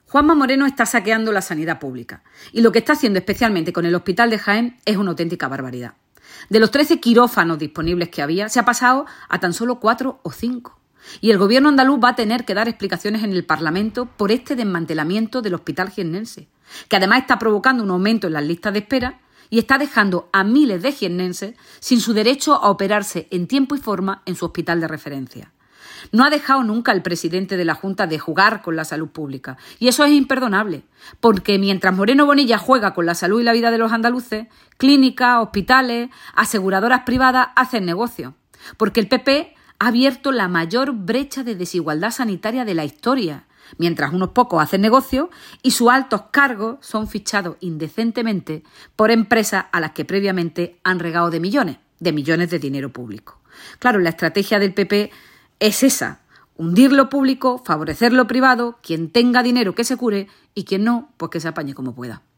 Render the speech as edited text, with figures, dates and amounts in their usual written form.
Juanma Moreno está saqueando la sanidad pública y lo que está haciendo especialmente con el Hospital de Jaén es una auténtica barbaridad. De los 13 quirófanos disponibles que había, se ha pasado a tan solo 4 o 5. Y el gobierno andaluz va a tener que dar explicaciones en el Parlamento por este desmantelamiento del hospital jiennense, que además está provocando un aumento en las listas de espera y está dejando a miles de jiennenses sin su derecho a operarse en tiempo y forma en su hospital de referencia. No ha dejado nunca el presidente de la Junta de jugar con la salud pública. Y eso es imperdonable, porque mientras Moreno Bonilla juega con la salud y la vida de los andaluces, clínicas, hospitales, aseguradoras privadas hacen negocio. Porque el PP ha abierto la mayor brecha de desigualdad sanitaria de la historia, mientras unos pocos hacen negocio y sus altos cargos son fichados indecentemente por empresas a las que previamente han regado de millones de dinero público. Claro, la estrategia del PP es esa: hundir lo público, favorecer lo privado, quien tenga dinero que se cure y quien no, pues que se apañe como pueda.